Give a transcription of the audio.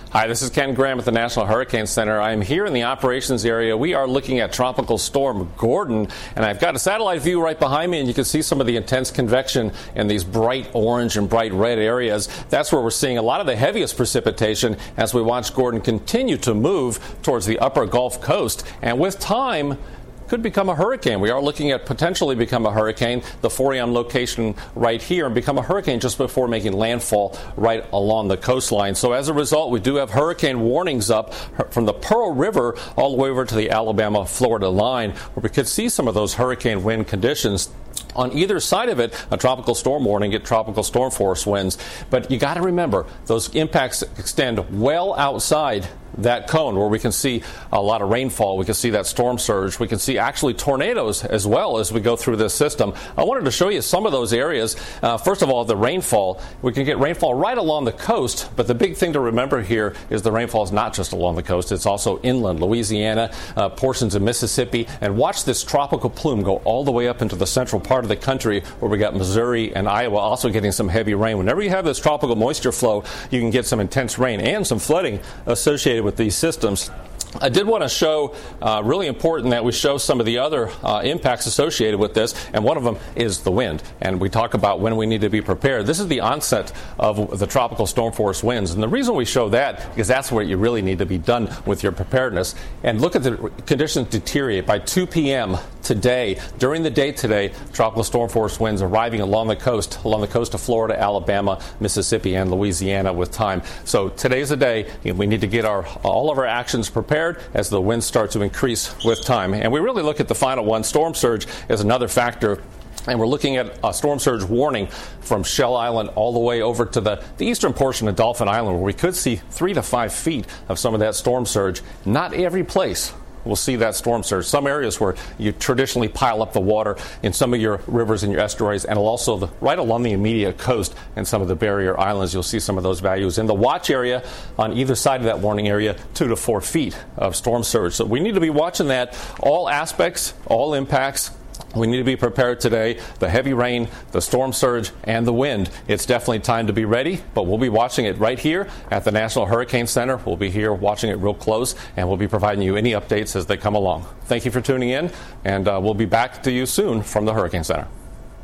Hi, this is Ken Graham at the National Hurricane Center. I'm here in the operations area. We are looking at Tropical Storm Gordon, and I've got a satellite view right behind me, and you can see some of the intense convection in these bright orange and bright red areas. That's where we're seeing a lot of the heaviest precipitation as we watch Gordon continue to move towards the upper Gulf Coast. And with time, could become a hurricane. We are looking at potentially become a hurricane, the Forion location right here, and become a hurricane just before making landfall right along the coastline. So as a result, we do have hurricane warnings up from the Pearl River all the way over to the Alabama-Florida line, where we could see some of those hurricane wind conditions. On either side of it, a tropical storm warning at tropical storm force winds. But you got to remember, those impacts extend well outside that cone where we can see a lot of rainfall. We can see that storm surge. We can see actually tornadoes as well as we go through this system. I wanted to show you some of those areas. First of all, the rainfall. We can get rainfall right along the coast, but the big thing to remember here is the rainfall is not just along the coast. It's also inland, Louisiana, portions of Mississippi. And watch this tropical plume go all the way up into the central part of the country where we got Missouri and Iowa also getting some heavy rain. Whenever you have this tropical moisture flow, you can get some intense rain and some flooding associated with these systems. I did want to show, really important that we show some of the other impacts associated with this, and one of them is the wind. And we talk about when we need to be prepared. This is the onset of the tropical storm force winds, and the reason we show that is that's where you really need to be done with your preparedness. And look at the conditions deteriorate by 2 p.m. today. During the day today, tropical storm force winds arriving along the coast of Florida, Alabama, Mississippi, and Louisiana with time. So today's the day we need to get all of our actions prepared as the winds start to increase with time. And we really look at the final one. Storm surge is another factor. And we're looking at a storm surge warning from Shell Island all the way over to the eastern portion of Dolphin Island, where we could see 3 to 5 feet of some of that storm surge. Not every place will see that storm surge. Some areas where you traditionally pile up the water in some of your rivers and your estuaries, and also right along the immediate coast and some of the barrier islands, you'll see some of those values. In the watch area, on either side of that warning area, 2 to 4 feet of storm surge. So we need to be watching that. All aspects, all impacts. We need to be prepared today. The heavy rain, the storm surge, and the wind. It's definitely time to be ready, but we'll be watching it right here at the National Hurricane Center. We'll be here watching it real close, and we'll be providing you any updates as they come along. Thank you for tuning in, and we'll be back to you soon from the Hurricane Center.